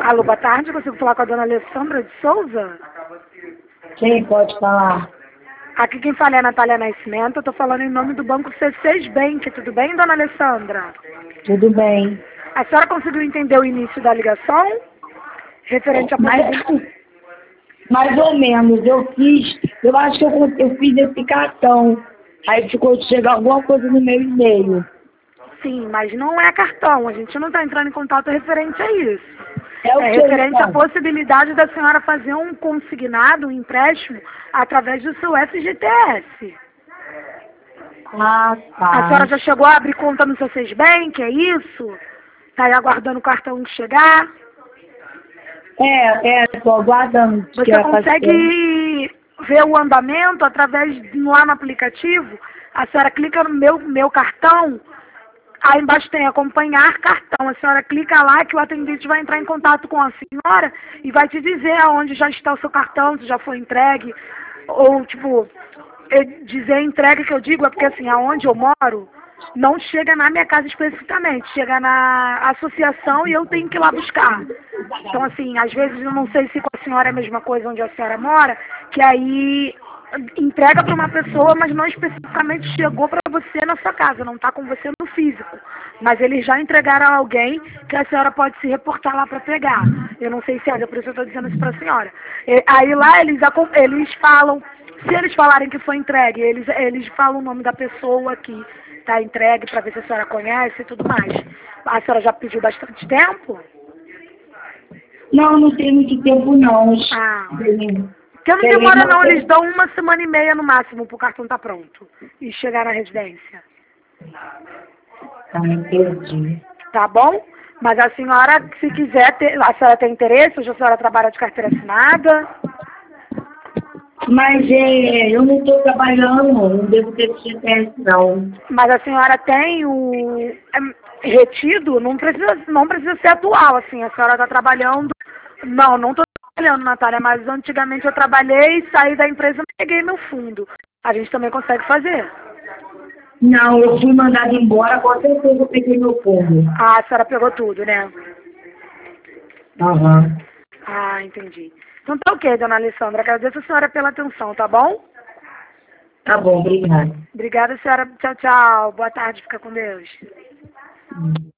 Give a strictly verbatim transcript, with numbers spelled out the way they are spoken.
Alô, boa tarde, consigo falar com a dona Alessandra de Souza? Quem pode falar? Aqui quem fala é a Natália Nascimento, eu estou falando em nome do Banco C seis Bank, tudo bem, dona Alessandra? Tudo bem. A senhora conseguiu entender o início da ligação? Referente à Mais, possibilidade... mais ou menos, eu fiz, eu acho que eu, eu fiz esse cartão. Aí ficou de chegar alguma coisa no meu e-mail. Sim, mas não é cartão, a gente não está entrando em contato referente a isso. É o É que referente à então? possibilidade da senhora fazer um consignado, um empréstimo, através do seu F G T S. Ah, A senhora tá. já chegou a abrir conta no C seis Bank, é isso? Está aí aguardando o cartão chegar? É, é, estou aguardando que Você é para ser. consegue ver o andamento através de lá no aplicativo? A senhora clica no meu, meu cartão, aí embaixo tem acompanhar cartão. A senhora clica lá que o atendente vai entrar em contato com a senhora e vai te dizer aonde já está o seu cartão, se já foi entregue. Ou, tipo, eh, dizer entregue que eu digo é porque, assim, aonde eu moro, não chega na minha casa especificamente, chega na associação e eu tenho que ir lá buscar. Então, assim, às vezes eu não sei se com a senhora é a mesma coisa onde a senhora mora, que aí entrega para uma pessoa, mas não especificamente chegou para você na sua casa, não está com você no físico. Mas eles já entregaram a alguém que a senhora pode se reportar lá para pegar. Eu não sei se é, por isso eu estou dizendo isso para a senhora. E, aí lá eles, acom- eles falam, se eles falarem que foi entregue, eles, eles falam o nome da pessoa que está entregue para ver se a senhora conhece e tudo mais. A senhora já pediu bastante tempo? Não, não tem muito tempo não. Ah. Tem- Porque não tem demora uma não, eles coisa- dão uma semana e meia no máximo pro cartão estar pronto e chegar na residência. Ah, entendi. Tá bom? Mas a senhora, se quiser, ter, a senhora tem interesse, hoje a senhora trabalha de carteira assinada, Mas é, eu não estou trabalhando, não devo ter G P S não. mas a senhora tem o é, retido, não precisa, não precisa ser atual, assim, a senhora está trabalhando. Não, não estou trabalhando, Natália, mas antigamente eu trabalhei, saí da empresa e peguei meu fundo. A gente também consegue fazer. Não, eu fui mandada embora, com certeza eu peguei meu fundo. Ah, a senhora pegou tudo, né? Aham. Ah, entendi. Então tá ok, dona Alessandra. Agradeço a senhora pela atenção, tá bom? Tá bom, obrigada. Obrigada, senhora. Tchau, tchau. Boa tarde. Fica com Deus. Hum.